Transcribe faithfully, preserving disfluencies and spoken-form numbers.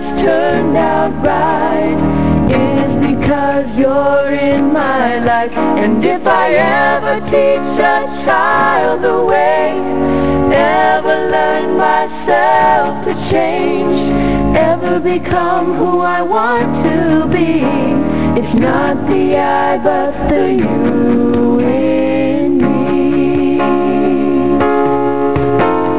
it's turned out right is because you're in my life. And if I ever teach a child the way, ever learn myself to change, ever become who I want to be, it's not the I but the you.